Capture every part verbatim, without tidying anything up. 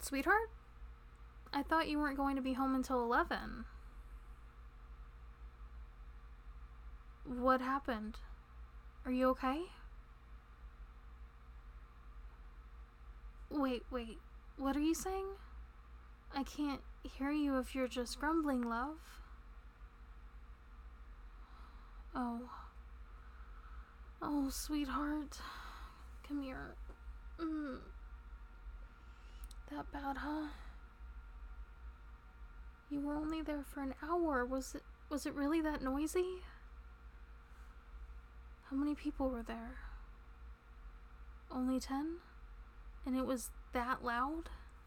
Sweetheart? I thought you weren't going to be home until eleven. What happened? Are you okay? Wait, wait. What are you saying? I can't hear you if you're just grumbling, love. Oh. Oh, sweetheart. Come here. Mm. That bad, huh? You were only there for an hour. Was it was it really that noisy? How many people were there? Only ten? And it was that loud?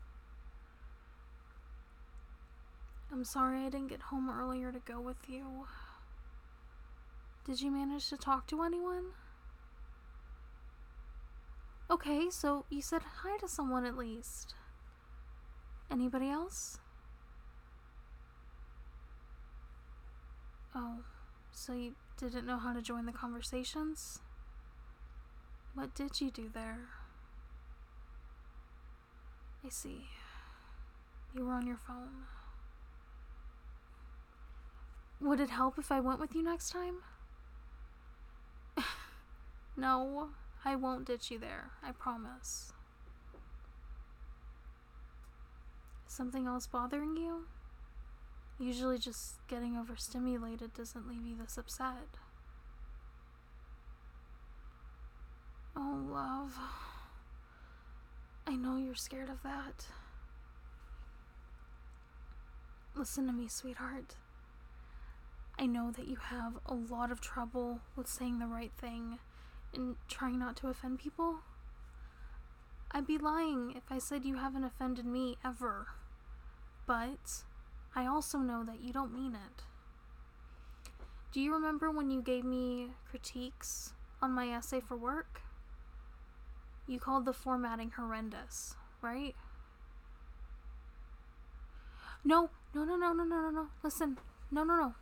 I'm sorry I didn't get home earlier to go with you. Did you manage to talk to anyone? Okay, so you said hi to someone at least. Anybody else? Oh, so you didn't know how to join the conversations? What did you do there? I see. You were on your phone. Would it help if I went with you next time? No, I won't ditch you there, I promise. Something else bothering you? Usually just getting overstimulated doesn't leave you this upset. Oh, love. I know you're scared of that. Listen to me, sweetheart. I know that you have a lot of trouble with saying the right thing and trying not to offend people. I'd be lying if I said you haven't offended me ever. But I also know that you don't mean it. Do you remember when you gave me critiques on my essay for work? You called the formatting horrendous, right? No, no, no, no, no, no, no, no. Listen, no, no, no.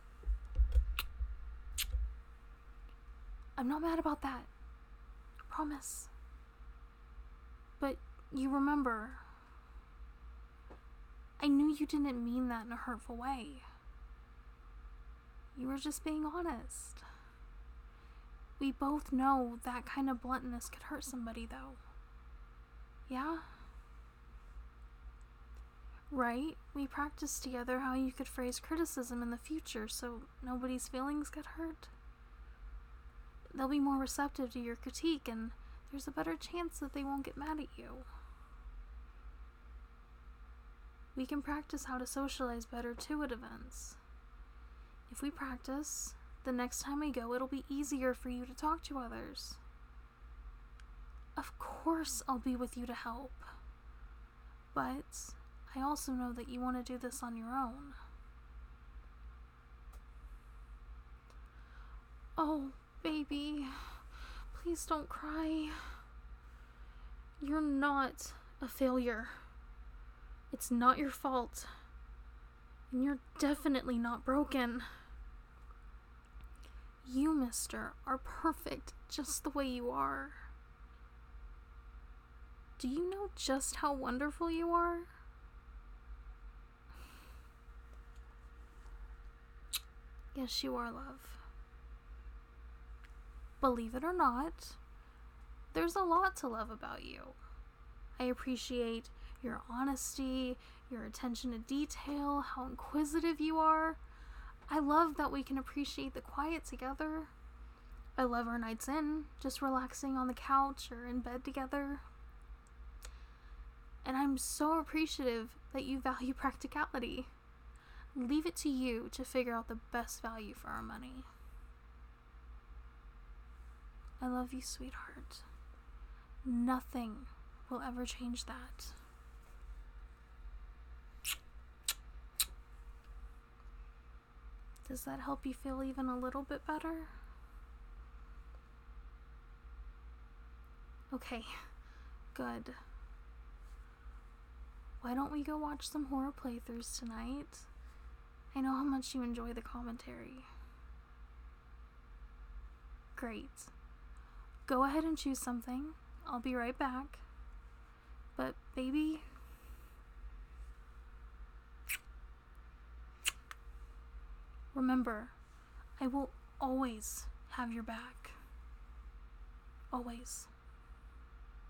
I'm not mad about that. I promise. But you remember, I knew you didn't mean that in a hurtful way. You were just being honest. We both know that kind of bluntness could hurt somebody, though. Yeah? Right? We practiced together how you could phrase criticism in the future so nobody's feelings get hurt. They'll be more receptive to your critique, and there's a better chance that they won't get mad at you. We can practice how to socialize better too at events. If we practice, the next time we go, it'll be easier for you to talk to others. Of course I'll be with you to help. But I also know that you want to do this on your own. Oh, baby, please don't cry. You're not a failure. It's not your fault. And you're definitely not broken. You, mister, are perfect just the way you are. Do you know just how wonderful you are? Yes, you are, love. Believe it or not, there's a lot to love about you. I appreciate your honesty, your attention to detail, how inquisitive you are. I love that we can appreciate the quiet together. I love our nights in, just relaxing on the couch or in bed together. And I'm so appreciative that you value practicality. Leave it to you to figure out the best value for our money. I love you, sweetheart. Nothing will ever change that. Does that help you feel even a little bit better? Okay, good. Why don't we go watch some horror playthroughs tonight? I know how much you enjoy the commentary. Great. Go ahead and choose something. I'll be right back. But baby, Remember, I will always have your back. Always.